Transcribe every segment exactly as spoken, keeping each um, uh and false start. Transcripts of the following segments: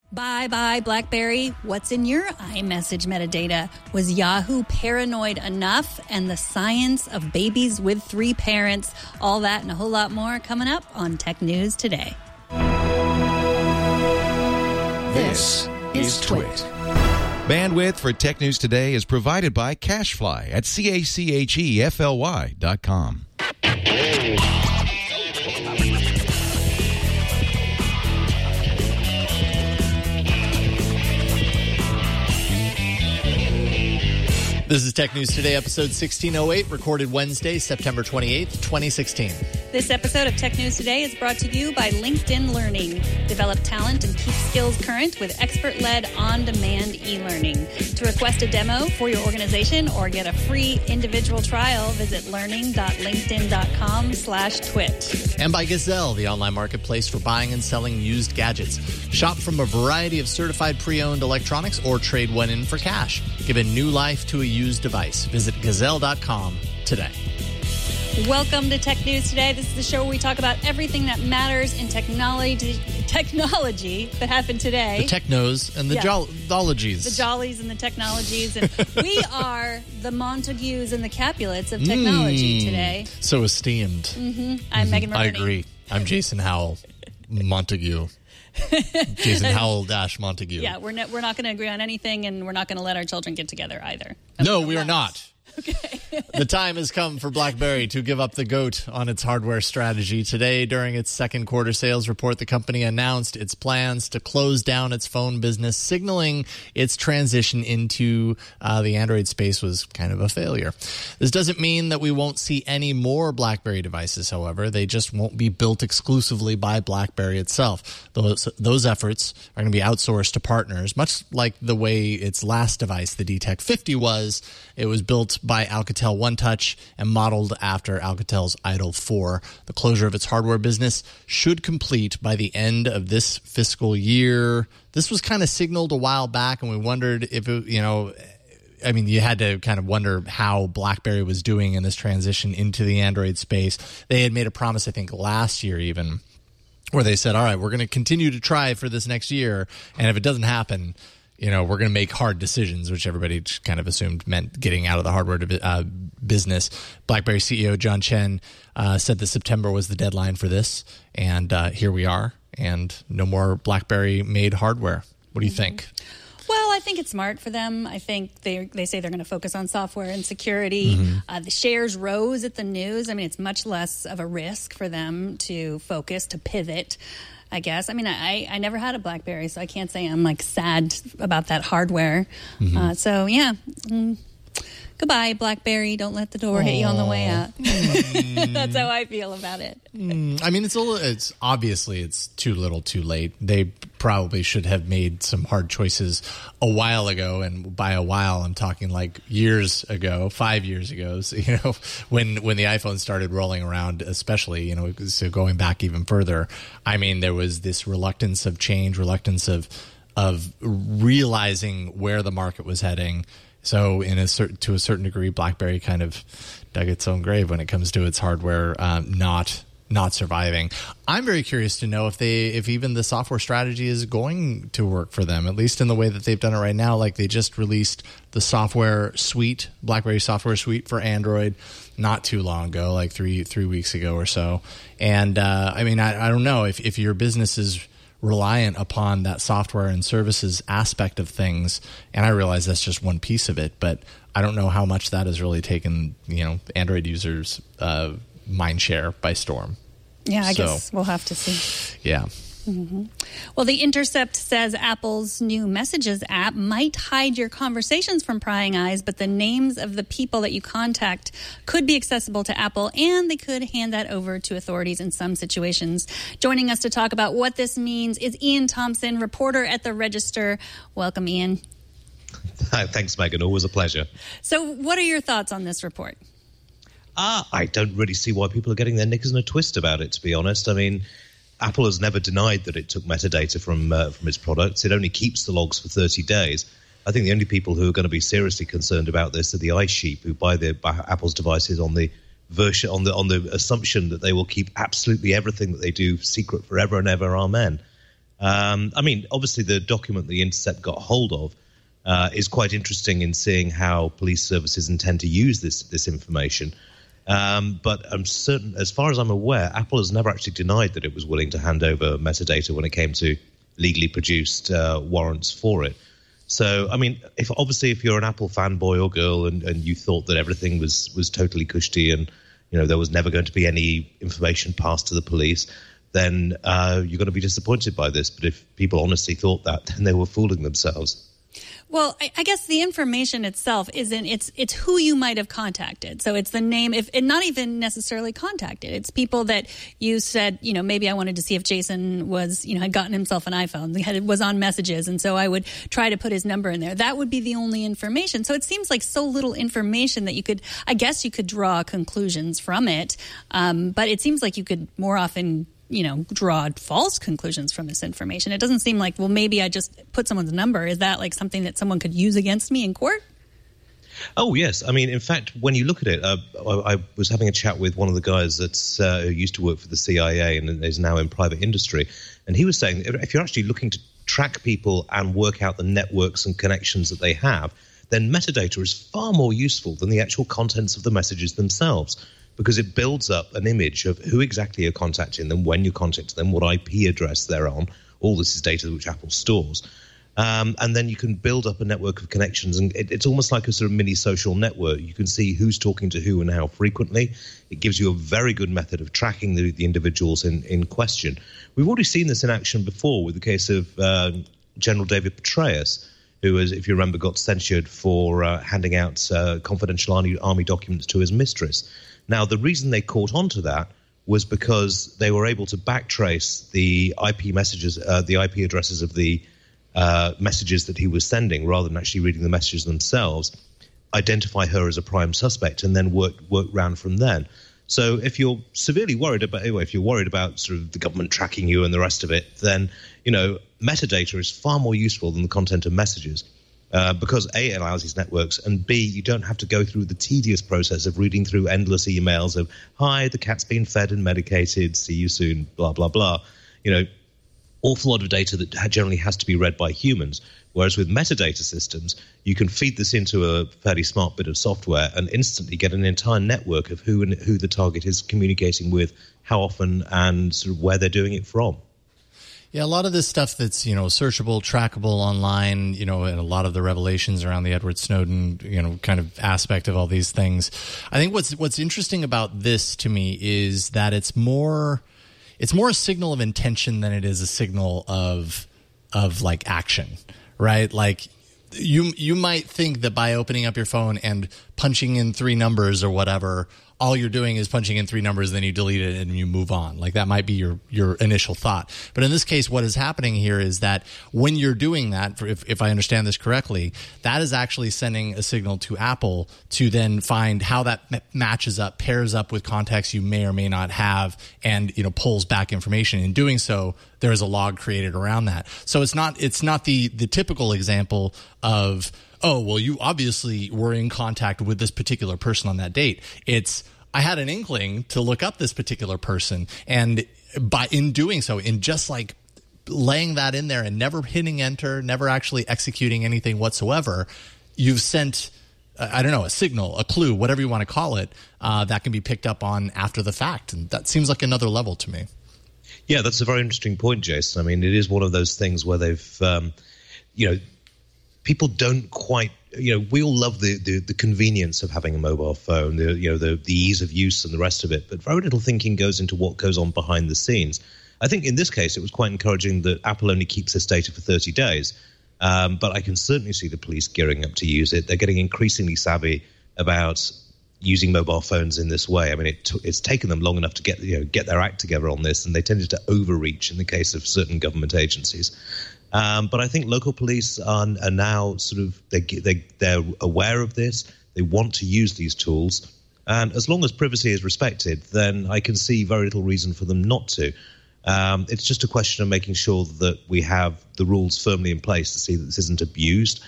Bye-bye, BlackBerry. What's in your iMessage metadata? Was Yahoo paranoid enough? And the science of babies with three parents. All that and a whole lot more coming up on Tech News Today. This is Twit. Bandwidth for Tech News Today is provided by CacheFly at C A C H E F L Y dot com. This is Tech News Today, episode sixteen oh eight, recorded Wednesday, September twenty-eighth, twenty sixteen. This episode of Tech News Today is brought to you by LinkedIn Learning. Develop talent and keep skills current with expert-led on-demand e-learning. To request a demo for your organization or get a free individual trial, visit learning.linkedin.com slash twit. And by Gazelle, the online marketplace for buying and selling used gadgets. Shop from a variety of certified pre-owned electronics or trade one in for cash. Give a new life to a used device. Visit gazelle dot com today. Welcome to Tech News Today. This is the show where we talk about everything that matters in technology technology that happened today. The technos and the yeah. jollies. The jollies and the technologies. And we are the Montagues and the Capulets of technology mm, today. So esteemed. Mm-hmm. I'm mm-hmm. Megan Maroney. I agree. I'm Jason Howell, Montague. Jason Howell dash Montague. Yeah, we're, ne- we're not going to agree on anything, and we're not going to let our children get together either. No, we are not. Okay. The time has come for BlackBerry to give up the goat on its hardware strategy. Today, during its second quarter sales report, the company announced its plans to close down its phone business, signaling its transition into uh, the Android space was kind of a failure. This doesn't mean that we won't see any more BlackBerry devices, however. They just won't be built exclusively by BlackBerry itself. Those, those efforts are going to be outsourced to partners, much like the way its last device, the D TEC fifty, was. It was built by Alcatel OneTouch and modeled after Alcatel's Idol four. The closure of its hardware business should complete by the end of this fiscal year. This was kind of signaled a while back, and we wondered if it, you know, I mean, you had to kind of wonder how BlackBerry was doing in this transition into the Android space. They had made a promise, I think, last year even, where they said, all right, we're going to continue to try for this next year, and if it doesn't happen, you know, we're going to make hard decisions, which everybody kind of assumed meant getting out of the hardware uh, business. BlackBerry C E O John Chen uh, said that September was the deadline for this, and uh, here we are, and no more BlackBerry-made hardware. What do you mm-hmm. think? Well, I think it's smart for them. I think they they say they're going to focus on software and security. Mm-hmm. Uh, the shares rose at the news. I mean, it's much less of a risk for them to focus, to pivot, I guess. I mean, I, I never had a BlackBerry, so I can't say I'm, like, sad about that hardware. Mm-hmm. Uh, so, yeah. Mm. Goodbye, BlackBerry. Don't let the door Aww. hit you on the way out. Mm. That's how I feel about it. Mm. I mean, it's a little, it's obviously it's too little too late. They probably should have made some hard choices a while ago. And by a while, I'm talking like years ago, five years ago, so, you know, when, when the iPhone started rolling around, especially, you know, so going back even further, I mean, there was this reluctance of change, reluctance of, of realizing where the market was heading. So, in a certain to a certain degree, BlackBerry kind of dug its own grave when it comes to its hardware um, not not surviving. I'm very curious to know if they, if even the software strategy is going to work for them, at least in the way that they've done it right now. Like they just released the software suite, BlackBerry software suite for Android, not too long ago, like three three weeks ago or so. And uh, I mean, I, I don't know if if your business is reliant upon that software and services aspect of things, and I realize that's just one piece of it, but I don't know how much that has really taken, you know, Android users' uh, mind share by storm. Yeah, I so, guess we'll have to see. Yeah. Mm-hmm. Well, The Intercept says Apple's new Messages app might hide your conversations from prying eyes, but the names of the people that you contact could be accessible to Apple, and they could hand that over to authorities in some situations. Joining us to talk about what this means is Ian Thompson, reporter at The Register. Welcome, Ian. Thanks, Megan. Always a pleasure. So what are your thoughts on this report? Ah, I don't really see why people are getting their knickers in a twist about it, to be honest. I mean, Apple has never denied that it took metadata from uh, from its products. It only keeps the logs for thirty days. I think the only people who are going to be seriously concerned about this are the iSheep, who buy their buy Apple's devices on the version on the on the assumption that they will keep absolutely everything that they do secret forever and ever. Amen. Um, I mean, obviously, the document The Intercept got hold of uh, is quite interesting in seeing how police services intend to use this this information. Um, but I'm certain, as far as I'm aware, Apple has never actually denied that it was willing to hand over metadata when it came to legally produced uh, warrants for it. So, I mean, if obviously if you're an Apple fanboy or girl and, and you thought that everything was, was totally cushy and, you know, there was never going to be any information passed to the police, then uh, you're going to be disappointed by this. But if people honestly thought that, then they were fooling themselves. Well, I, I guess the information itself isn't, it's it's who you might have contacted. So it's the name, if and not even necessarily contacted. It's people that you said, you know, maybe I wanted to see if Jason was, you know, had gotten himself an iPhone, he had, was on messages, and so I would try to put his number in there. That would be the only information. So it seems like so little information that you could, I guess you could draw conclusions from it. Um, but it seems like you could more often you know, draw false conclusions from this information. It doesn't seem like, well, maybe I just put someone's number. Is that like something that someone could use against me in court? Oh, yes. I mean, in fact, when you look at it, uh, I, I was having a chat with one of the guys that's, uh, who used to work for the C I A and is now in private industry. And he was saying that if you're actually looking to track people and work out the networks and connections that they have, then metadata is far more useful than the actual contents of the messages themselves, because it builds up an image of who exactly you're contacting them, when you contact them, what I P address they're on. All this is data which Apple stores. Um, and then you can build up a network of connections, and it, it's almost like a sort of mini social network. You can see who's talking to who and how frequently. It gives you a very good method of tracking the, the individuals in, in question. We've already seen this in action before with the case of uh, General David Petraeus, who, was, if you remember, got censured for uh, handing out uh, confidential army, army documents to his mistress. Now, the reason they caught on to that was because they were able to backtrace the I P messages, uh, the I P addresses of the uh, messages that he was sending, rather than actually reading the messages themselves, identify her as a prime suspect, and then work work round from then. So, if you're severely worried about, anyway, if you're worried about sort of the government tracking you and the rest of it, then you know metadata is far more useful than the content of messages. Uh, because A, it allows these networks, and B, you don't have to go through the tedious process of reading through endless emails of, hi, the cat's been fed and medicated, see you soon, blah, blah, blah. You know, awful lot of data that generally has to be read by humans. Whereas with metadata systems, you can feed this into a fairly smart bit of software and instantly get an entire network of who and who the target is communicating with, how often, and sort of where they're doing it from. Yeah, a lot of this stuff that's, you know, searchable, trackable online, you know, and a lot of the revelations around the Edward Snowden, you know, kind of aspect of all these things. I think what's what's interesting about this to me is that it's more it's more a signal of intention than it is a signal of of like action, right? Like you you might think that by opening up your phone and punching in three numbers or whatever, all you're doing is punching in three numbers, then you delete it and you move on. Like that might be your, your initial thought. But in this case, what is happening here is that when you're doing that, if, if I understand this correctly, that is actually sending a signal to Apple to then find how that m- matches up, pairs up with contacts you may or may not have, and, you know, pulls back information. In doing so, there is a log created around that. So it's not, it's not the, the typical example of, oh, well, you obviously were in contact with this particular person on that date. It's, I had an inkling to look up this particular person. And by in doing so, in just like laying that in there and never hitting enter, never actually executing anything whatsoever, you've sent, uh, I don't know, a signal, a clue, whatever you want to call it, uh, that can be picked up on after the fact. And that seems like another level to me. Yeah, that's a very interesting point, Jason. I mean, it is one of those things where they've, um, you know, people don't quite, you know, we all love the, the, the convenience of having a mobile phone, the, you know, the, the ease of use and the rest of it. But very little thinking goes into what goes on behind the scenes. I think in this case, it was quite encouraging that Apple only keeps this data for thirty days. Um, but I can certainly see the police gearing up to use it. They're getting increasingly savvy about using mobile phones in this way. I mean, it t- it's taken them long enough to get, you know, get their act together on this, and they tended to overreach in the case of certain government agencies. Um, but I think local police are, are now sort of, they, they, they're aware of this. They want to use these tools. And as long as privacy is respected, then I can see very little reason for them not to. Um, it's just a question of making sure that we have the rules firmly in place to see that this isn't abused,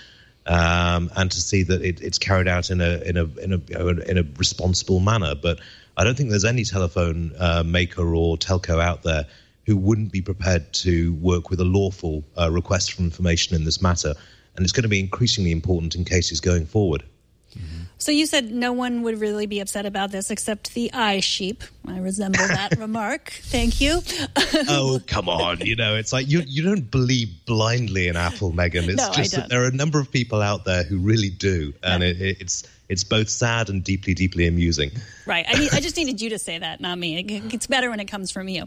um, and to see that it, it's carried out in a in a in a you know, in a responsible manner. But I don't think there's any telephone uh, maker or telco out there who wouldn't be prepared to work with a lawful uh, request for information in this matter. And it's going to be increasingly important in cases going forward. Mm-hmm. So you said no one would really be upset about this except the eye sheep. I resemble that remark. Thank you. Oh, come on. You know, it's like you you don't believe blindly in Apple, Megan. It's no, just I don't. that there are a number of people out there who really do. And yeah. it, it, it's it's both sad and deeply, deeply amusing. Right. I mean, I just needed you to say that, not me. It's better when it comes from you.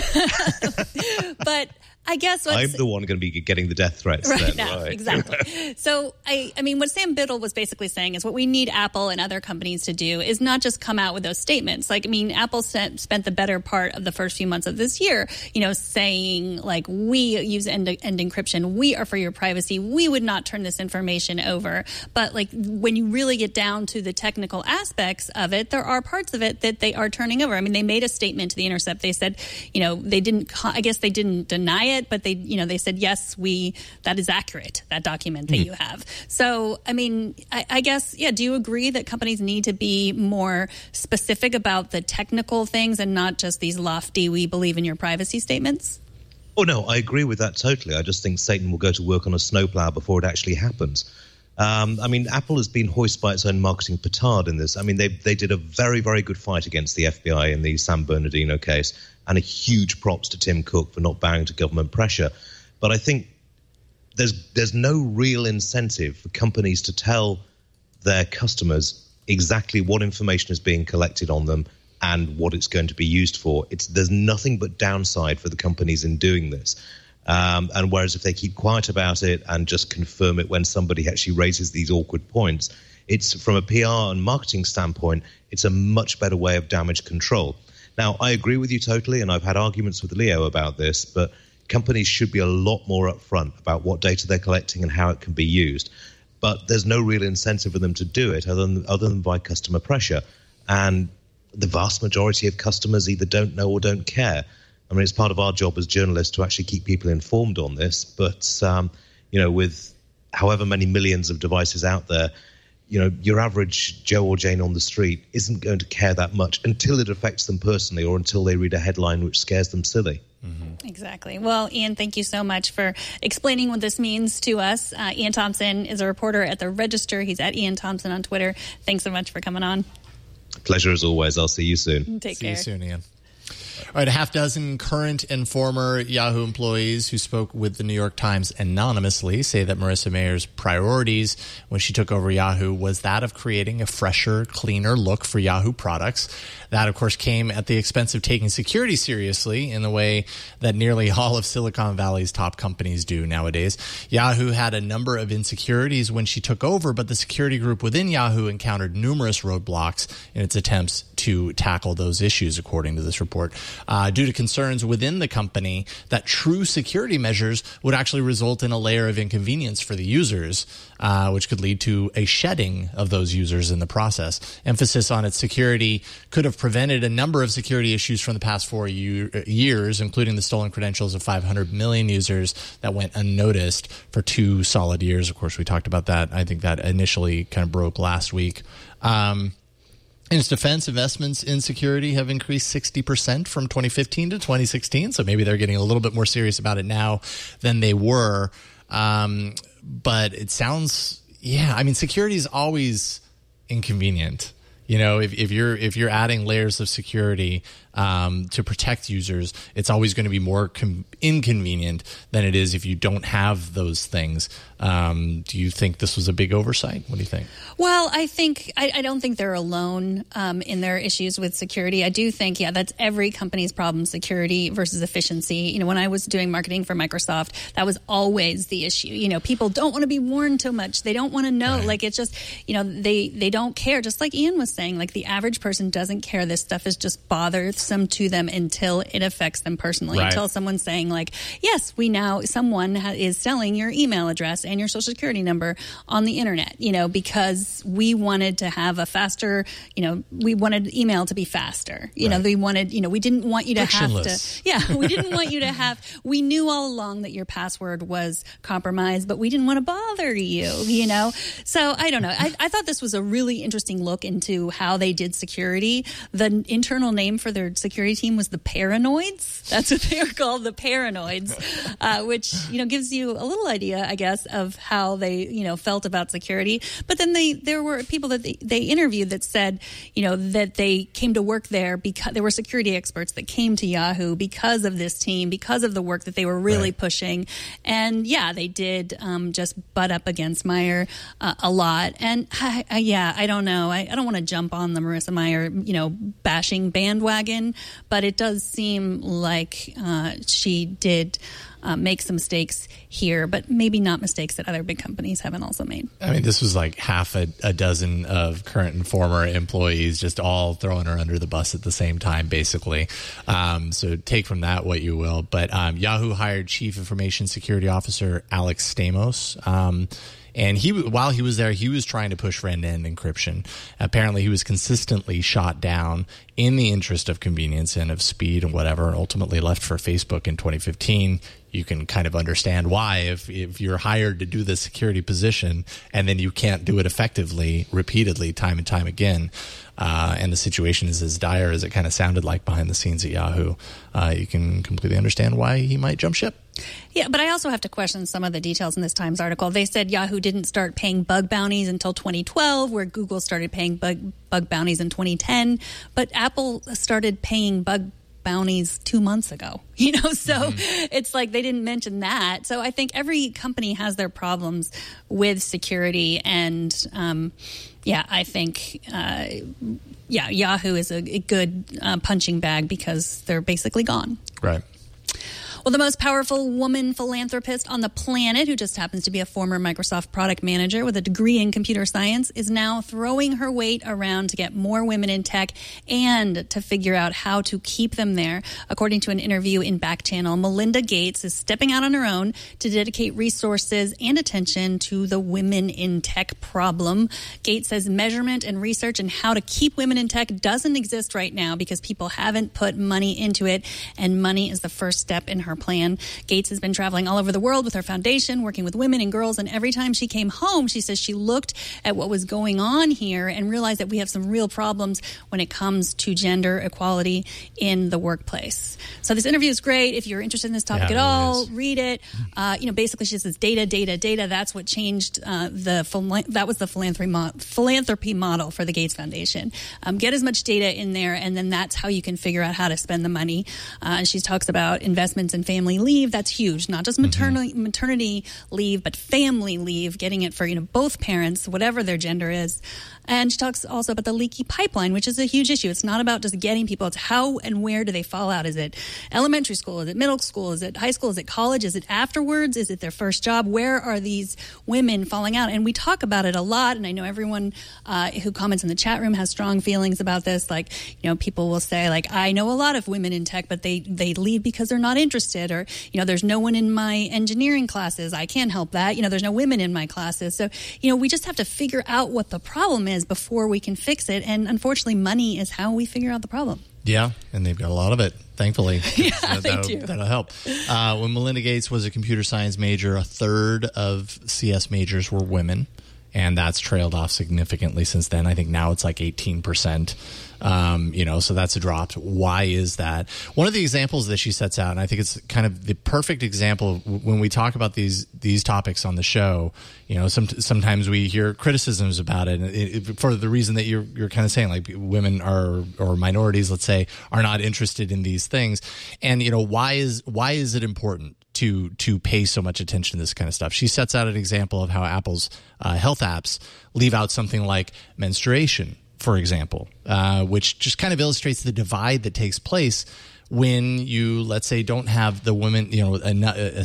But I guess what's, I'm the one going to be getting the death threats. Right then, now, right? Exactly. So, I, I mean, what Sam Biddle was basically saying is what we need Apple and other companies to do is not just come out with those statements. Like, I mean, Apple sent, spent the better part of the first few months of this year, you know, saying, like, we use end, end encryption. We are for your privacy. We would not turn this information over. But, like, when you really get down to the technical aspects of it, there are parts of it that they are turning over. I mean, they made a statement to The Intercept. They said, you know, they didn't, I guess they didn't deny it, but they, you know, they said, yes, we, that is accurate, that document that mm. you have. So, I mean, I, I guess, yeah, do you agree that companies need to be more specific about the technical things and not just these lofty, we believe in your privacy statements? Oh, no, I agree with that totally. I just think Satan will go to work on a snowplow before it actually happens. Um, I mean, Apple has been hoisted by its own marketing petard in this. I mean, they they did a very, very good fight against the F B I in the San Bernardino case, and a huge props to Tim Cook for not bowing to government pressure. But I think there's there's no real incentive for companies to tell their customers exactly what information is being collected on them and what it's going to be used for. It's there's nothing but downside for the companies in doing this. Um, and whereas if they keep quiet about it and just confirm it when somebody actually raises these awkward points, it's from a P R and marketing standpoint, it's a much better way of damage control. Now, I agree with you totally, and I've had arguments with Leo about this, but companies should be a lot more upfront about what data they're collecting and how it can be used. But there's no real incentive for them to do it other than, other than by customer pressure. And the vast majority of customers either don't know or don't care. I mean, it's part of our job as journalists to actually keep people informed on this. But, um, you know, with however many millions of devices out there, you know, your average Joe or Jane on the street isn't going to care that much until it affects them personally or until they read a headline which scares them silly. Mm-hmm. Exactly. Well, Ian, thank you so much for explaining what this means to us. Uh, Ian Thompson is a reporter at The Register. He's at Ian Thompson on Twitter. Thanks so much for coming on. Pleasure as always. I'll see you soon. Take see care. See you soon, Ian. All right, a half dozen current and former Yahoo employees who spoke with the New York Times anonymously say that Marissa Mayer's priorities when she took over Yahoo was that of creating a fresher, cleaner look for Yahoo products. That, of course, came at the expense of taking security seriously in the way that nearly all of Silicon Valley's top companies do nowadays. Yahoo had a number of insecurities when she took over, but the security group within Yahoo encountered numerous roadblocks in its attempts to tackle those issues, according to this report, uh, due to concerns within the company that true security measures would actually result in a layer of inconvenience for the users, uh, which could lead to a shedding of those users in the process. Emphasis on its security could have prevented a number of security issues from the past four year, years, including the stolen credentials of five hundred million users that went unnoticed for two solid years. Of course, we talked about that. I think that initially kind of broke last week. Um, In its defense, investments in security have increased sixty percent from twenty fifteen to twenty sixteen. So maybe they're getting a little bit more serious about it now than they were. Um, but it sounds, yeah, I mean, security is always inconvenient. You know, if, if you're if you're adding layers of security um, to protect users, it's always going to be more com- inconvenient than it is if you don't have those things. Um, do you think this was a big oversight? What do you think? Well, I think I, I don't think they're alone um, in their issues with security. I do think, yeah, that's every company's problem: security versus efficiency. You know, when I was doing marketing for Microsoft, that was always the issue. You know, people don't want to be warned too much; they don't want to know. Right. Like it's just, you know, they they don't care. Just like Ian was saying, like the average person doesn't care. This stuff is just bothersome to them until it affects them personally. Right. Until someone's saying, like, yes, we now someone ha- is selling your email address and your social security number on the internet, you know, because we wanted to have a faster, you know, we wanted email to be faster. You right. know, we wanted, you know, we didn't want you to have to, yeah, we didn't want you to have, we knew all along that your password was compromised, but we didn't want to bother you, you know? So I don't know. I, I thought this was a really interesting look into how they did security. The internal name for their security team was the Paranoids. That's what they were called, the Paranoids, uh, which, you know, gives you a little idea, I guess, of how they, you know, felt about security. But then they, there were people that they, they interviewed that said, you know, that they came to work there because there were security experts that came to Yahoo because of this team, because of the work that they were really right. pushing. And yeah, they did um, just butt up against Meyer uh, a lot. And I, I, yeah, I don't know. I, I don't want to jump on the Marissa Meyer, you know, bashing bandwagon, but it does seem like uh, she did uh, make some mistakes here, but maybe not mistakes that other big companies haven't also made. I mean, this was like half a, a dozen of current and former employees just all throwing her under the bus at the same time, basically. Um, so take from that what you will. But um, Yahoo hired Chief Information Security Officer Alex Stamos. Um, And he, while he was there, he was trying to push end-to-end encryption. Apparently, he was consistently shot down in the interest of convenience and of speed and whatever, and ultimately left for Facebook in twenty fifteen. You can kind of understand why if, if you're hired to do this security position and then you can't do it effectively, repeatedly, time and time again, uh, and the situation is as dire as it kind of sounded like behind the scenes at Yahoo, uh, you can completely understand why he might jump ship. Yeah, but I also have to question some of the details in this Times article. They said Yahoo didn't start paying bug bounties until twenty twelve, where Google started paying bug, bug bounties in twenty ten. But Apple started paying bug bounties two months ago, you know, so mm-hmm. it's like they didn't mention that. So I think every company has their problems with security. And um, yeah, I think, uh, yeah, Yahoo is a, a good uh, punching bag because they're basically gone. Right. Well, the most powerful woman philanthropist on the planet, who just happens to be a former Microsoft product manager with a degree in computer science, is now throwing her weight around to get more women in tech and to figure out how to keep them there. According to an interview in Back Channel, Melinda Gates is stepping out on her own to dedicate resources and attention to the women in tech problem. Gates says measurement and research and how to keep women in tech doesn't exist right now because people haven't put money into it, and money is the first step in her plan. Gates has been traveling all over the world with her foundation, working with women and girls, and every time she came home, she says she looked at what was going on here and realized that we have some real problems when it comes to gender equality in the workplace. So this interview is great. If you're interested in this topic yeah, at all, is. read it. Uh, you know, basically she says data, data, data. That's what changed uh, the phil- that was the philanthropy mo- philanthropy model for the Gates Foundation. Um, get as much data in there, and then that's how you can figure out how to spend the money. Uh, and she talks about investments in family leave. That's huge. Not just maternity mm-hmm. maternity leave, but family leave, getting it for, you know, both parents, whatever their gender is. And she talks also about the leaky pipeline, which is a huge issue. It's not about just getting people. It's how and where do they fall out? Is it elementary school? Is it middle school? Is it high school? Is it college? Is it afterwards? Is it their first job? Where are these women falling out? And we talk about it a lot. And I know everyone uh, who comments in the chat room has strong feelings about this. Like, you know, people will say, like, I know a lot of women in tech, but they, they leave because they're not interested. Or, you know, there's no one in my engineering classes. I can't help that. You know, there's no women in my classes. So, you know, we just have to figure out what the problem is before we can fix it. And unfortunately, money is how we figure out the problem. Yeah, and they've got a lot of it, thankfully. yeah, so they that'll, do. That'll help. Uh, when Melinda Gates was a computer science major, a third of C S majors were women, and that's trailed off significantly since then. I think now it's like eighteen percent. Um, you know, so that's a drop. Why is that? One of the examples that she sets out, and I think it's kind of the perfect example of when we talk about these these topics on the show. You know, some, sometimes we hear criticisms about it, it, it for the reason that you're you're kind of saying, like women are or minorities, let's say, are not interested in these things. And you know, why is why is it important to to pay so much attention to this kind of stuff? She sets out an example of how Apple's uh, health apps leave out something like menstruation, for example, uh, which just kind of illustrates the divide that takes place when you, let's say, don't have the women, you know, a, a,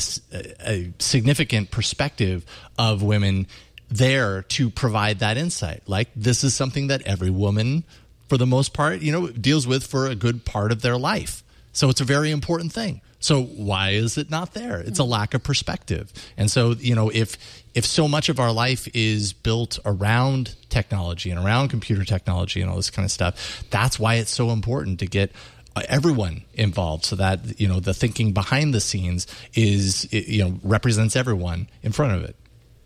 a significant perspective of women there to provide that insight. Like, this is something that every woman, for the most part, you know, deals with for a good part of their life. So it's a very important thing. So why is it not there? It's a lack of perspective. And so, you know, if if so much of our life is built around technology and around computer technology and all this kind of stuff, that's why it's so important to get everyone involved, so that, you know, the thinking behind the scenes is, you know, represents everyone in front of it.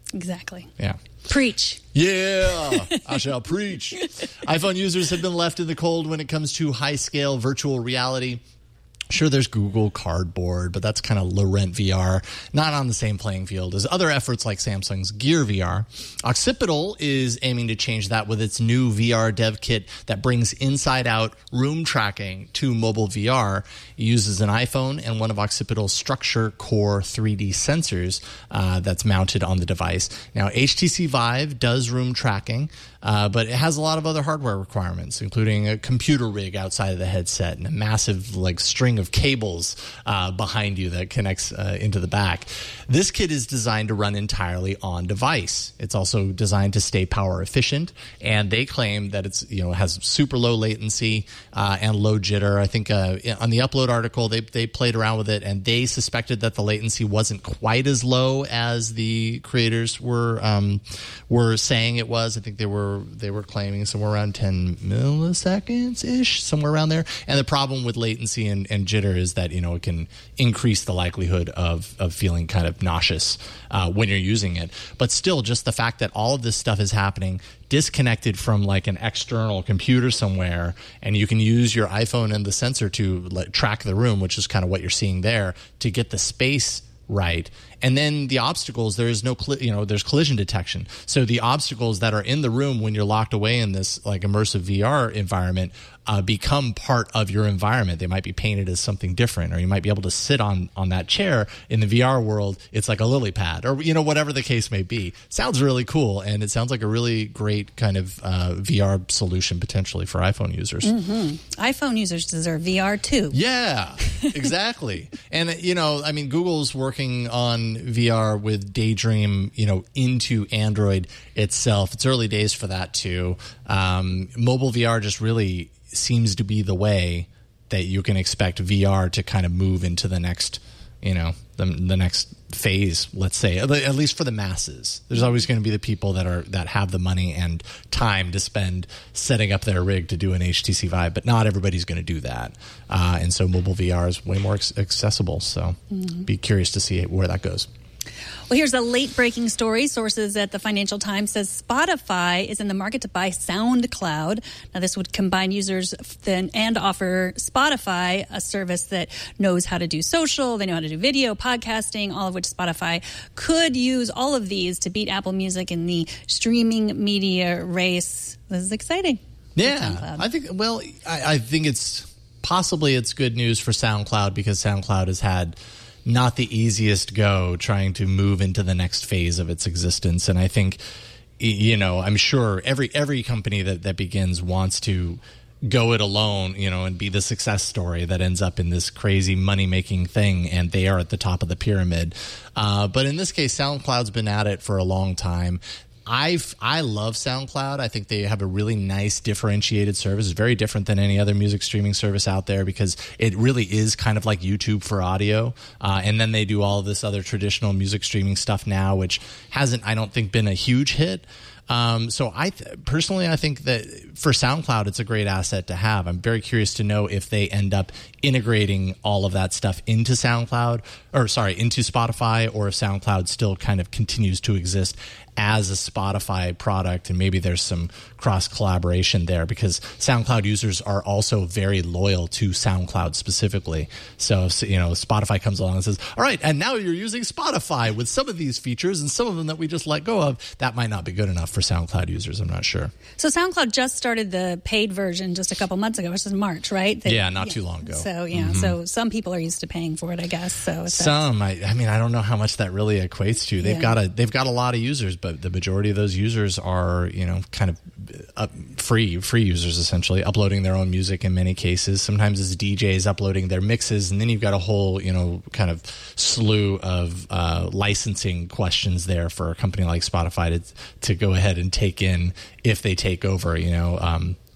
Exactly. Yeah. Preach. Yeah, I shall preach. iPhone users have been left in the cold when it comes to high-scale virtual reality. Sure, there's Google Cardboard, but that's kind of low-rent V R, not on the same playing field as other efforts like Samsung's Gear V R. Occipital is aiming to change that with its new V R dev kit that brings inside-out room tracking to mobile V R. It uses an iPhone and one of Occipital's Structure Core three D sensors uh, that's mounted on the device. Now, H T C Vive does room tracking, uh, but it has a lot of other hardware requirements, including a computer rig outside of the headset and a massive like string of cables uh, behind you that connects uh, into the back. This kit is designed to run entirely on device. It's also designed to stay power efficient, and they claim that it's you know has super low latency uh, and low jitter. I think uh, on the Upload article they they played around with it, and they suspected that the latency wasn't quite as low as the creators were um, were saying it was. I think they were they were claiming somewhere around ten milliseconds ish, somewhere around there. And the problem with latency and, and jitter is that you know it can increase the likelihood of of feeling kind of nauseous uh, when you're using it. But still, just the fact that all of this stuff is happening disconnected from like an external computer somewhere, and you can use your iPhone and the sensor to like, track the room, which is kind of what you're seeing there, to get the space right. And then the obstacles, there is no, you know, there's collision detection. So the obstacles that are in the room when you're locked away in this like immersive V R environment uh, become part of your environment. They might be painted as something different, or you might be able to sit on on that chair. In the V R world, it's like a lily pad, or you know, whatever the case may be. Sounds really cool, and it sounds like a really great kind of uh, V R solution potentially for iPhone users. Mm-hmm. iPhone users deserve V R too. Yeah, exactly. And you know, I mean, Google's working on V R with Daydream, you know, into Android itself. It's early days for that too. Um, mobile V R just really seems to be the way that you can expect V R to kind of move into the next, you know, the, the next phase, let's say, at least for the masses. There's always going to be the people that are that have the money and time to spend setting up their rig to do an H T C Vive, but not everybody's going to do that. Uh, and so mobile V R is way more accessible. So mm-hmm. be curious to see where that goes. Well, here's a late-breaking story. Sources at the Financial Times says Spotify is in the market to buy SoundCloud. Now, this would combine users then and offer Spotify a service that knows how to do social, they know how to do video, podcasting, all of which Spotify could use all of these to beat Apple Music in the streaming media race. This is exciting. Yeah, I think, well, I, I think it's possibly it's good news for SoundCloud because SoundCloud has had not the easiest go trying to move into the next phase of its existence. And I think, you know, I'm sure every every company that, that begins wants to go it alone, you know, and be the success story that ends up in this crazy money-making thing, and they are at the top of the pyramid. Uh, but in this case, SoundCloud's been at it for a long time. I've, I love SoundCloud. I think they have a really nice differentiated service. It's very different than any other music streaming service out there because it really is kind of like YouTube for audio. Uh, and then they do all of this other traditional music streaming stuff now, which hasn't, I don't think, been a huge hit. Um, so I th- personally, I think that for SoundCloud, it's a great asset to have. I'm very curious to know if they end up integrating all of that stuff into SoundCloud, or sorry, into Spotify, or if SoundCloud still kind of continues to exist as a Spotify product, and maybe there's some cross collaboration there because SoundCloud users are also very loyal to SoundCloud specifically. So, you know, Spotify comes along and says, all right, and now you're using Spotify with some of these features and some of them that we just let go of. That might not be good enough for SoundCloud users. I'm not sure. So SoundCloud just started the paid version just a couple months ago, which is March, right? They, yeah, not yeah. too long ago. So, yeah, mm-hmm. so some people are used to paying for it, I guess. So Some, I, I mean, I don't know how much that really equates to. They've yeah. got a, they've got a lot of users, but the majority of those users are, you know, kind of uh, free, free users essentially, uploading their own music in many cases. Sometimes it's D Js uploading their mixes, and then you've got a whole, you know, kind of slew of uh, licensing questions there for a company like Spotify to to go ahead and take in if they take over, you know. Um,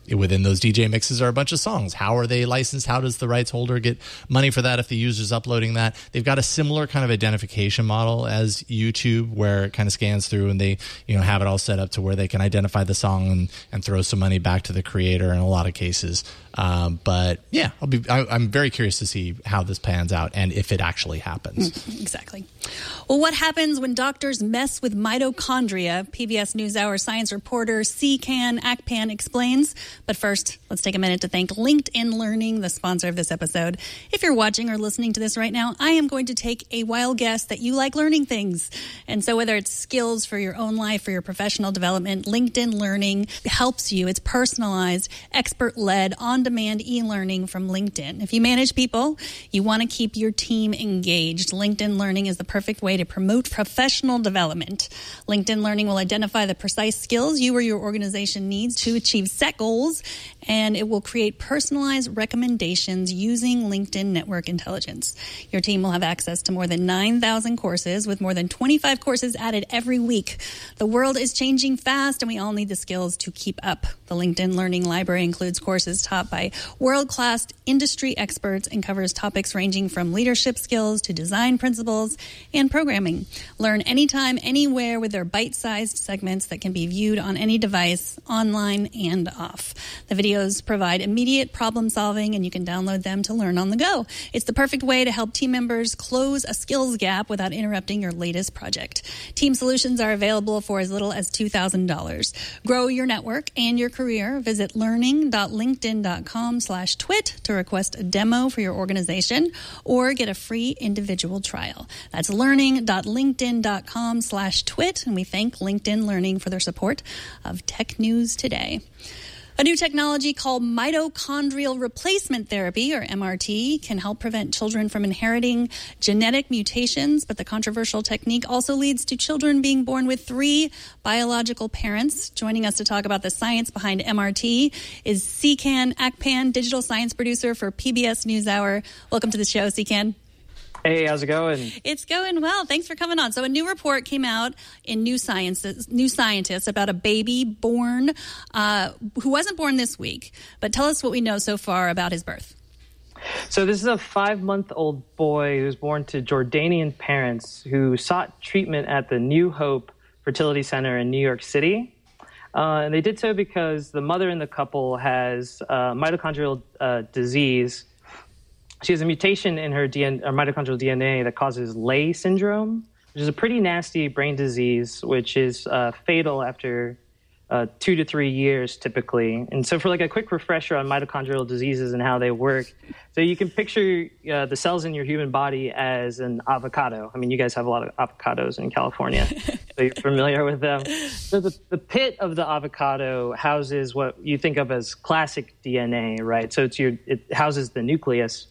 within those D J mixes are a bunch of songs. How are they licensed? How does the rights holder get money for that if the user's uploading that? They've got a similar kind of identification model as YouTube, where it kind of scans through and they, you know, have it all set up to where they can identify the song and, and throw some money back to the creator in a lot of cases. Um, but yeah, I'll be, I, I'm very curious to see how this pans out and if it actually happens. Mm, exactly. Well, what happens when doctors mess with mitochondria? P B S NewsHour science reporter Sikan Akpan explains. But first, let's take a minute to thank LinkedIn Learning, the sponsor of this episode. If you're watching or listening to this right now, I am going to take a wild guess that you like learning things. And so whether it's skills for your own life or your professional development, LinkedIn Learning helps you. It's personalized, expert-led, on-demand e-learning from LinkedIn. If you manage people, you want to keep your team engaged. LinkedIn Learning is the perfect way to promote professional development. LinkedIn Learning will identify the precise skills you or your organization needs to achieve set goals, and it will create personalized recommendations using LinkedIn Network Intelligence. Your team will have access to more than nine thousand courses, with more than twenty-five courses added every week. The world is changing fast, and we all need the skills to keep up. The LinkedIn Learning Library includes courses taught by world-class industry experts and covers topics ranging from leadership skills to design principles and programming. Learn anytime, anywhere with their bite-sized segments that can be viewed on any device, online and off. The videos provide immediate problem solving, and you can download them to learn on the go. It's the perfect way to help team members close a skills gap without interrupting your latest project. Team solutions are available for as little as two thousand dollars. Grow your network and your career. Visit learning.linkedin.com slash twit to request a demo for your organization or get a free individual trial. That's learning.linkedin.com slash twit, and we thank LinkedIn Learning for their support of Tech News Today. A new technology called mitochondrial replacement therapy, or M R T, can help prevent children from inheriting genetic mutations, but the controversial technique also leads to children being born with three biological parents. Joining us to talk about the science behind M R T is Sikan Akpan, digital science producer for P B S NewsHour. Welcome to the show, Sikan. Hey, how's it going? It's going well. Thanks for coming on. So a new report came out in New Science, New Scientist about a baby born, uh, who wasn't born this week. But tell us what we know so far about his birth. So this is a five-month-old boy who was born to Jordanian parents who sought treatment at the New Hope Fertility Center in New York City. Uh, and they did so because the mother in the couple has uh, mitochondrial uh, disease. She has a mutation in her D N A, or mitochondrial D N A, that causes Leigh syndrome, which is a pretty nasty brain disease, which is uh, fatal after uh, two to three years typically. And so for like a quick refresher on mitochondrial diseases and how they work, so you can picture uh, the cells in your human body as an avocado. I mean, you guys have a lot of avocados in California, so you're familiar with them. So the, the pit of the avocado houses what you think of as classic D N A, right? So it's your, it houses the nucleus.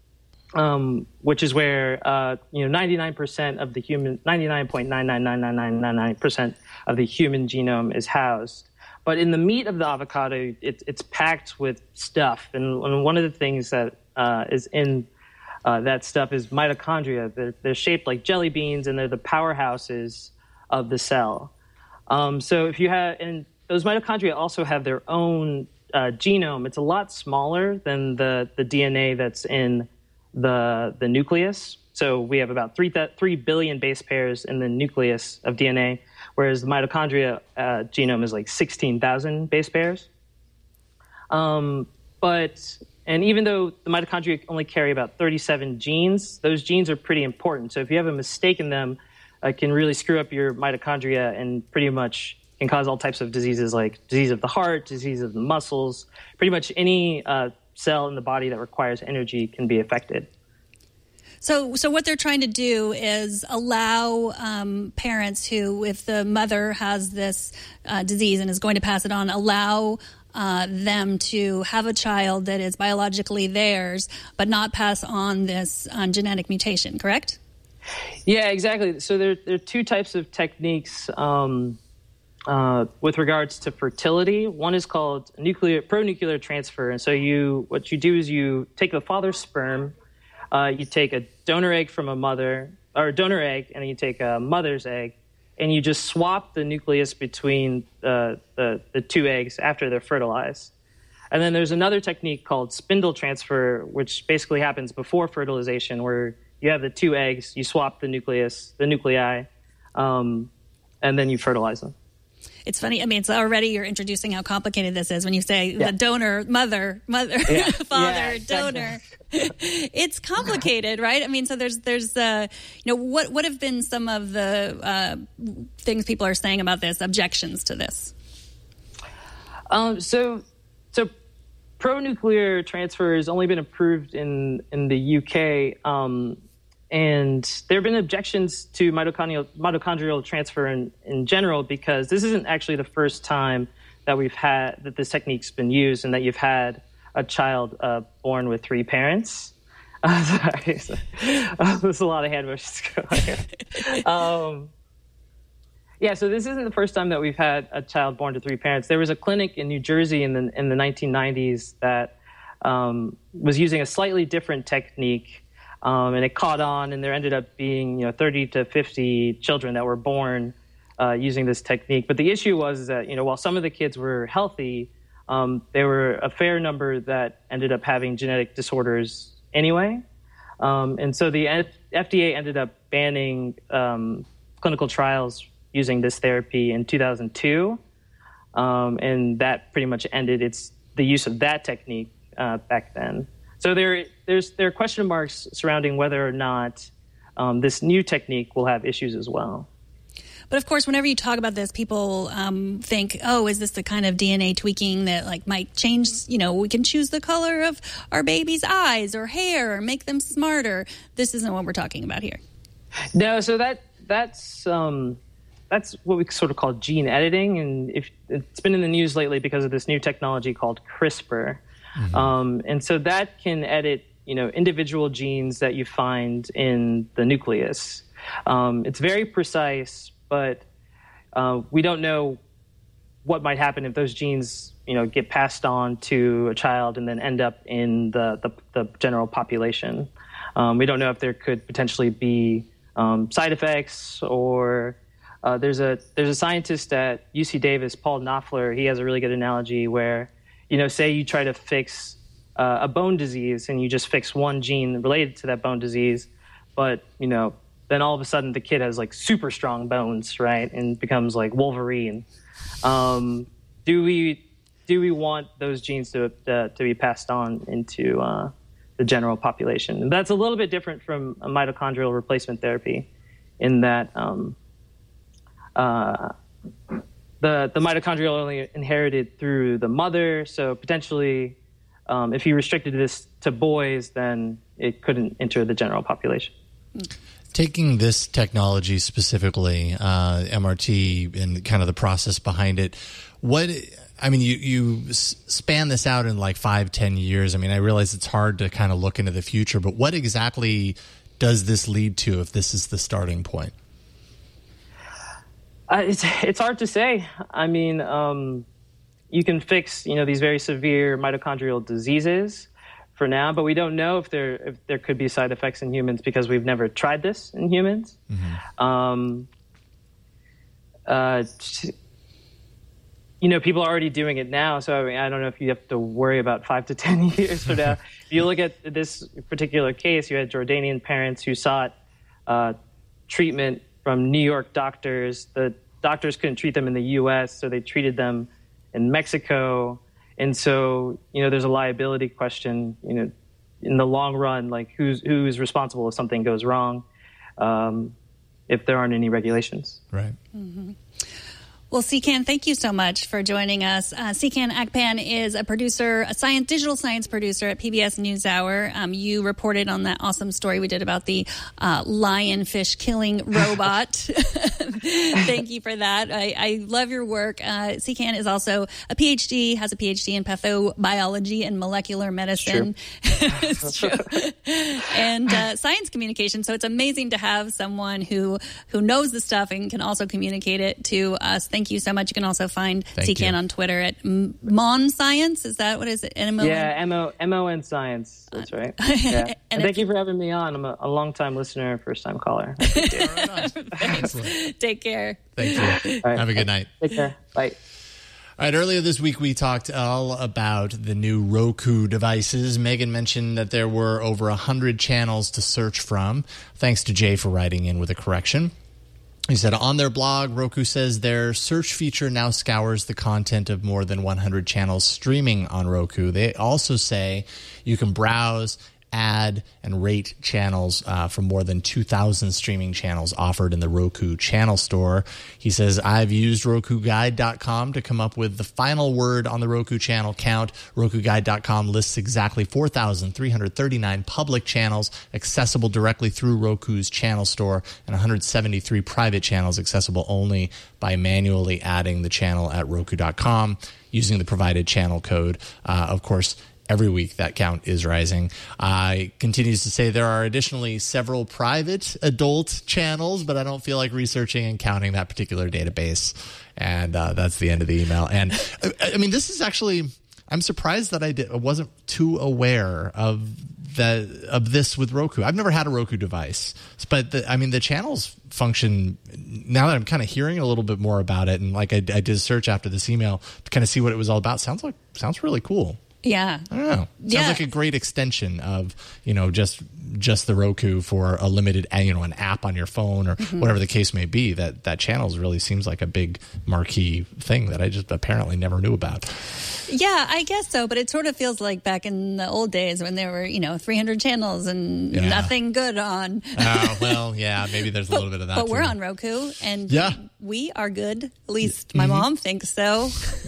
Um, which is where uh, you know ninety-nine percent of the human, ninety-nine point nine nine nine nine nine nine nine percent of the human genome is housed. But in the meat of the avocado, it, it's packed with stuff, and, and one of the things that uh, is in uh, that stuff is mitochondria. They're, they're shaped like jelly beans, and they're the powerhouses of the cell. Um, so if you have, and those mitochondria also have their own uh, genome. It's a lot smaller than the the D N A that's in the the nucleus. So we have about three th- three billion base pairs in the nucleus of D N A, whereas the mitochondria uh, genome is like sixteen thousand base pairs. Um, but and even though the mitochondria only carry about thirty-seven genes, those genes are pretty important. So if you have a mistake in them, it can really screw up your mitochondria and pretty much can cause all types of diseases like disease of the heart, disease of the muscles, pretty much any uh, cell in the body that requires energy can be affected. So, so what they're trying to do is allow um, parents who, if the mother has this uh, disease and is going to pass it on, allow uh, them to have a child that is biologically theirs, but not pass on this uh, genetic mutation, correct? Yeah, exactly. So there, there are two types of techniques um, uh, with regards to fertility. One is called nuclear pronuclear transfer. And so you, what you do is you take the father's sperm, uh, you take a donor egg from a mother, or a donor egg, and then you take a mother's egg, and you just swap the nucleus between uh, the, the two eggs after they're fertilized. And then there's another technique called spindle transfer, which basically happens before fertilization, where you have the two eggs, you swap the nucleus, the nuclei, um, and then you fertilize them. It's funny. I mean, it's already you're introducing how complicated this is when you say Yeah. the donor, mother, mother, Yeah. father, Yeah, exactly. donor. It's complicated, right? I mean, so there's there's uh, you know what what have been some of the uh, things people are saying about this, objections to this? Um, so, so pro-nuclear transfer has only been approved in in the U K. Um, And there have been objections to mitochondrial, mitochondrial transfer in, in general, because this isn't actually the first time that we've had that this technique's been used and that you've had a child uh, born with three parents. Uh, sorry, so, uh, there's a lot of hand motions going here. Um, yeah, so this isn't the first time that we've had a child born to three parents. There was a clinic in New Jersey in the in the nineteen nineties that um, was using a slightly different technique. Um, and it caught on, and there ended up being, you know, thirty to fifty children that were born uh, using this technique. But the issue was that, you know, while some of the kids were healthy, um, there were a fair number that ended up having genetic disorders anyway. Um, and so the F D A ended up banning um, clinical trials using this therapy in two thousand two. Um, and that pretty much ended its the use of that technique uh, back then. So there, there's there are question marks surrounding whether or not um, this new technique will have issues as well. But of course, whenever you talk about this, people um, think, "Oh, is this the kind of D N A tweaking that like might change? You know, we can choose the color of our baby's eyes or hair or make them smarter." This isn't what we're talking about here. No, so that that's um, that's what we sort of call gene editing, and if, it's been in the news lately because of this new technology called CRISPR. Mm-hmm. Um, and so that can edit, you know, individual genes that you find in the nucleus. Um, it's very precise, but uh, we don't know what might happen if those genes, you know, get passed on to a child and then end up in the, the, the general population. Um, we don't know if there could potentially be um, side effects or uh, there's a there's a scientist at U C Davis, Paul Knopfler. He has a really good analogy where, you know, say you try to fix uh, a bone disease and you just fix one gene related to that bone disease, but, you know, then all of a sudden the kid has like super strong bones, right, and becomes like Wolverine. Um, do we do we want those genes to uh, to be passed on into uh, the general population? And that's a little bit different from a mitochondrial replacement therapy, in that um, uh, the the mitochondria are only inherited through the mother. So potentially, um, if you restricted this to boys, then it couldn't enter the general population. Taking this technology specifically, uh, M R T, and kind of the process behind it, what I mean, you you span this out in like five, ten years. I mean, I realize it's hard to kind of look into the future, but what exactly does this lead to if this is the starting point? Uh, it's it's hard to say. I mean, um, you can fix, you know, these very severe mitochondrial diseases for now, but we don't know if there if there could be side effects in humans because we've never tried this in humans. Mm-hmm. Um, uh, you know, people are already doing it now, so I mean, I don't know if you have to worry about five to ten years from now. If you look at this particular case, you had Jordanian parents who sought uh, treatment from New York doctors. The doctors couldn't treat them in the U S, so they treated them in Mexico. And so, you know, there's a liability question, you know, in the long run, like who's who's responsible if something goes wrong, um, if there aren't any regulations. Right. Mm-hmm. Well, Sikhan, thank you so much for joining us. Uh, Sikhan Akpan is a producer, a science, digital science producer at P B S NewsHour. Um, you reported on that awesome story we did about the uh, lionfish killing robot. Thank you for that. I, I love your work. Uh, Sikhan is also a P H D, has a P H D in pathobiology and molecular medicine. It's true. And uh, science communication. So it's amazing to have someone who who knows the stuff and can also communicate it to us. Thank you so much. You can also find Sikhan on Twitter at Mon Science. Is that what is it? M O N? Yeah, M O M O N Science. That's right. Yeah. and, and thank you for having me on. I'm a, a long-time listener, first-time caller. Thanks. Take care. Thank you. Right. Have a good night. Take care. Bye. All right, earlier this week we talked all about the new Roku devices. Megan mentioned that there were over one hundred channels to search from. Thanks to Jay for writing in with a correction. He said, on their blog, Roku says their search feature now scours the content of more than one hundred channels streaming on Roku. They also say you can browse, add, and rate channels uh, from more than two thousand streaming channels offered in the Roku channel store. He says, I've used Roku Guide dot com to come up with the final word on the Roku channel count. Roku Guide dot com lists exactly four thousand three hundred thirty-nine public channels accessible directly through Roku's channel store and one hundred seventy-three private channels accessible only by manually adding the channel at Roku dot com using the provided channel code. Uh, of course, every week, that count is rising. Uh, it continues to say there are additionally several private adult channels, but I don't feel like researching and counting that particular database. And uh, that's the end of the email. And I, I mean, this is actually, I'm surprised that I, did, I wasn't too aware of the of this with Roku. I've never had a Roku device, but the, I mean, the channels function, now that I'm kind of hearing a little bit more about it, and like I, I did a search after this email to kind of see what it was all about, sounds like sounds really cool. Yeah. I don't know. Sounds yeah. like a great extension of, you know, just just the Roku for a limited, you know, an app on your phone or mm-hmm. whatever the case may be. That that channels really seems like a big marquee thing that I just apparently never knew about. Yeah, I guess so. But it sort of feels like back in the old days when there were, you know, three hundred channels and yeah. nothing good on. Oh, uh, well, yeah, maybe there's a but, little bit of that. But too. we're on Roku and yeah. we are good. At least my mm-hmm. mom thinks so.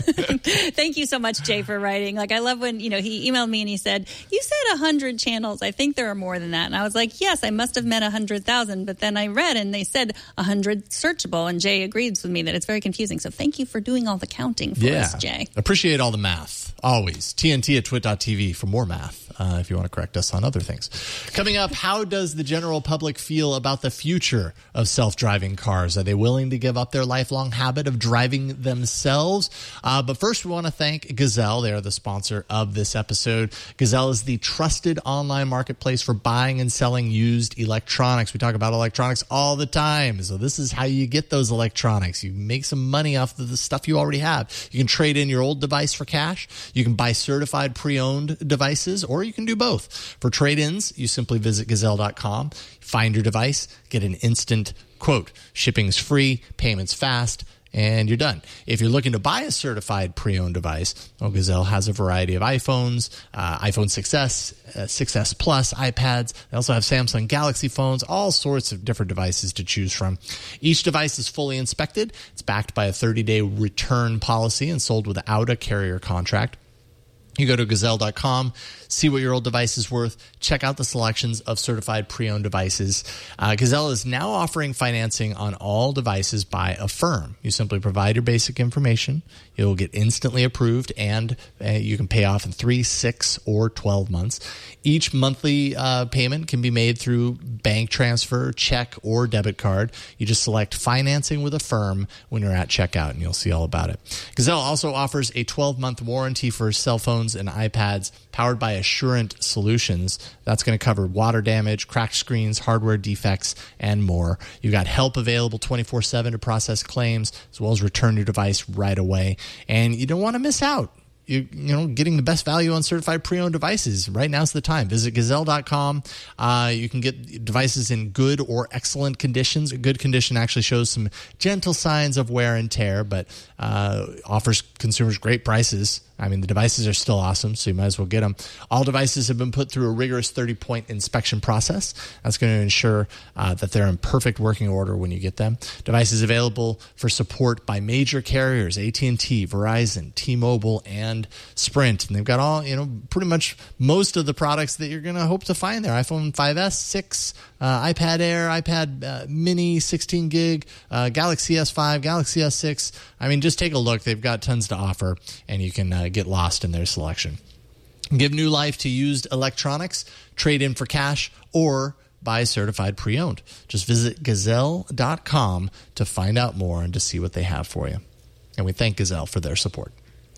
Thank you so much, Jay, for writing. Like, I love when, you know, he emailed me and he said, you said one hundred channels. I think there are more than that. And I was like, yes, I must have meant one hundred thousand. But then I read and they said one hundred searchable. And Jay agrees with me that it's very confusing. So thank you for doing all the counting for yeah. us, Jay. Appreciate all the math. Always. T N T at twit dot t v for more math uh, if you want to correct us on other things. Coming up, how does the general public feel about the future of self-driving cars? Are they willing to give up their lifelong habit of driving themselves? Uh, but first, we want to thank Gazelle. They are the sponsor of this episode. Gazelle is the trusted online marketplace for buying and selling used electronics. We talk about electronics all the time. So this is how you get those electronics. You make some money off of the stuff you already have. You can trade in your old device for cash. You can buy certified pre-owned devices, or you can do both. For trade-ins, you simply visit gazelle dot com, find your device, get an instant quote. Shipping's free, payment's fast, and you're done. If you're looking to buy a certified pre-owned device, well, Gazelle has a variety of iPhones, uh, iPhone six S, uh, six S Plus, iPads. They also have Samsung Galaxy phones, all sorts of different devices to choose from. Each device is fully inspected. It's backed by a thirty-day return policy and sold without a carrier contract. You go to gazelle dot com, see what your old device is worth, check out the selections of certified pre-owned devices. Uh, Gazelle is now offering financing on all devices by Affirm. You simply provide your basic information. You'll get instantly approved, and uh, you can pay off in three, six, or twelve months. Each monthly uh, payment can be made through bank transfer, check, or debit card. You just select financing with Affirm when you're at checkout, and you'll see all about it. Gazelle also offers a twelve-month warranty for cell phones and iPads powered by Assurant Solutions. That's going to cover water damage, cracked screens, hardware defects, and more. You've got help available twenty-four seven to process claims, as well as return your device right away. And you don't want to miss out. You, you know, getting the best value on certified pre-owned devices. Right now's the time. Visit gazelle dot com. Uh, you can get devices in good or excellent conditions. Good condition actually shows some gentle signs of wear and tear, but uh, offers consumers great prices. I mean, the devices are still awesome, so you might as well get them. All devices have been put through a rigorous thirty-point inspection process. That's going to ensure uh, that they're in perfect working order when you get them. Devices available for support by major carriers, A T and T, Verizon, T-Mobile, and Sprint. And they've got all, you know, pretty much most of the products that you're going to hope to find there. iPhone five S, six, uh, iPad Air, iPad uh, Mini, sixteen gig, uh, Galaxy S five, Galaxy S six. I mean, just take a look. They've got tons to offer, and you can uh, get lost in their selection. Give new life to used electronics, trade in for cash, or buy certified pre-owned. Just visit gazelle dot com to find out more and to see what they have for you. And we thank Gazelle for their support.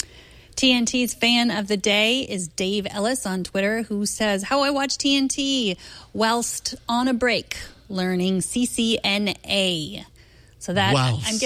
T N T's fan of the day is Dave Ellis on Twitter, who says, how I watch T N T whilst on a break learning C C N A. So that, Whilst. I'm guessing...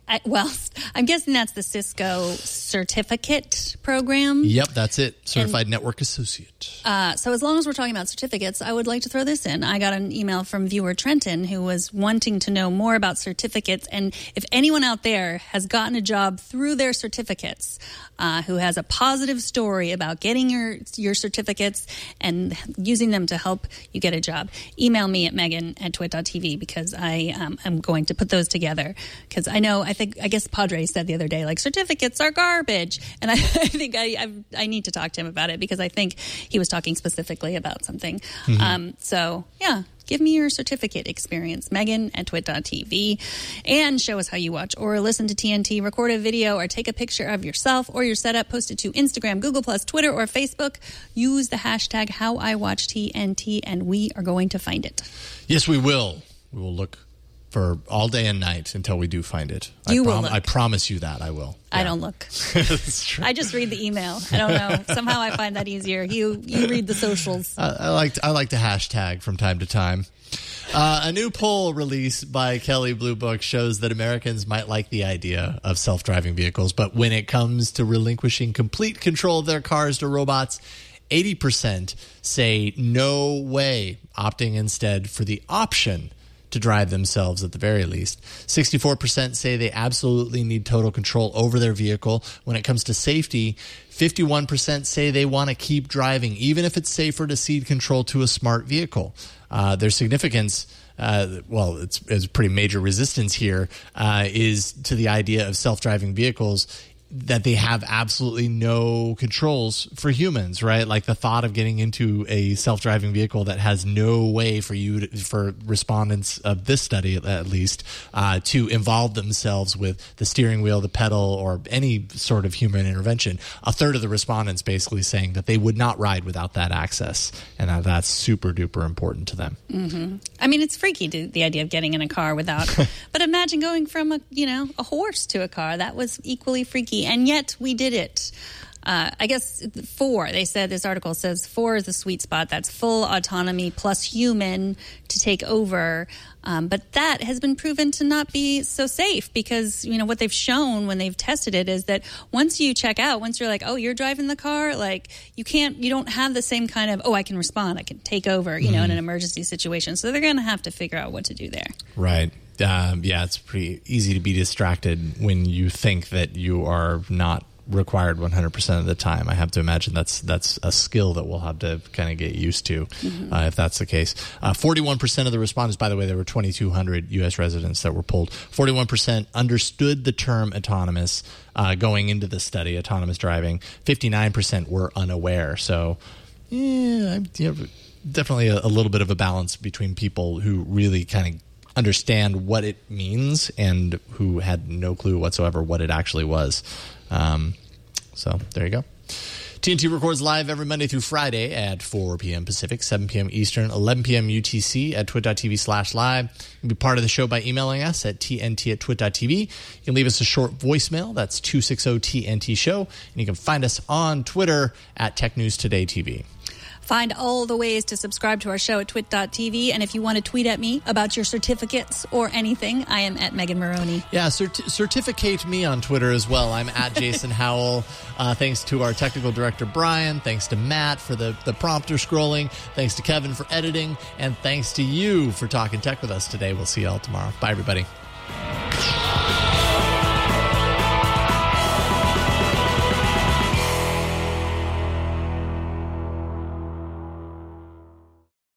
I, well, I'm guessing that's the Cisco certificate program. Yep, that's it. Certified and, Network Associate. Uh, so as long as we're talking about certificates, I would like to throw this in. I got an email from viewer Trenton who was wanting to know more about certificates. And if anyone out there has gotten a job through their certificates, uh, who has a positive story about getting your, your certificates and using them to help you get a job, email me at Megan at twit dot t v because I um, am going to put those together. Because I know, I think, I guess Padre said the other day, like, certificates are garbage. And I, I think I, I I need to talk to him about it because I think he was talking specifically about something. Mm-hmm. Um, so, yeah. Give me your certificate experience, Megan at twit dot t v, and show us how you watch or listen to T N T. Record a video or take a picture of yourself or your setup, post it to Instagram, Google Plus, Twitter, or Facebook. Use the hashtag HowIWatchTNT, and we are going to find it. Yes, we will. We will look for all day and night until we do find it. You I prom- will look. I promise you that I will. I Yeah. don't look. That's true. I just read the email. I don't know. Somehow I find that easier. You you read the socials. I, I like to, I like to hashtag from time to time. Uh, a new poll released by Kelley Blue Book shows that Americans might like the idea of self-driving vehicles, but when it comes to relinquishing complete control of their cars to robots, eighty percent say no way, opting instead for the option to drive themselves at the very least. sixty-four percent say they absolutely need total control over their vehicle. When it comes to safety, fifty-one percent say they want to keep driving, even if it's safer to cede control to a smart vehicle. Uh, their significance, uh, well, it's, it's pretty major resistance here, uh, is to the idea of self-driving vehicles that they have absolutely no controls for humans, right? Like the thought of getting into a self-driving vehicle that has no way for you to, for respondents of this study at least, uh, to involve themselves with the steering wheel, the pedal, or any sort of human intervention. A third of the respondents basically saying that they would not ride without that access, and that that's super duper important to them. Mm-hmm. I mean, it's freaky, to, the idea of getting in a car without, but imagine going from a, you know, a horse to a car. That was equally freaky. And yet we did it. Uh, I guess four, they said, this article says four is the sweet spot. That's full autonomy plus human to take over. Um, but that has been proven to not be so safe because, you know, what they've shown when they've tested it is that once you check out, once you're like, oh, you're driving the car, like you can't, you don't have the same kind of, oh, I can respond, I can take over, you mm-hmm. know, in an emergency situation. So they're going to have to figure out what to do there. Right. Um, yeah, it's pretty easy to be distracted when you think that you are not required one hundred percent of the time. I have to imagine that's that's a skill that we'll have to kind of get used to mm-hmm. uh, if that's the case. Uh, forty-one percent of the respondents, by the way, there were twenty-two hundred U S residents that were polled. forty-one percent understood the term autonomous uh, going into the study, autonomous driving. fifty-nine percent were unaware. So, yeah, you know, definitely a, a little bit of a balance between people who really kind of understand what it means and who had no clue whatsoever what it actually was. Um, so there you go. T N T records live every Monday through Friday at four p.m. Pacific, seven p.m. Eastern, eleven p.m. U T C at twit dot t v slash live. You can be part of the show by emailing us at t n t at twit dot t v. You can leave us a short voicemail. That's two six zero T N T show. And you can find us on Twitter at Tech News Today T V. Find all the ways to subscribe to our show at twit dot t v. And if you want to tweet at me about your certificates or anything, I am at Megan Maroney. Yeah, cert- certificate me on Twitter as well. I'm at Jason Howell. Uh, thanks to our technical director, Brian. Thanks to Matt for the, the prompter scrolling. Thanks to Kevin for editing. And thanks to you for talking tech with us today. We'll see you all tomorrow. Bye, everybody.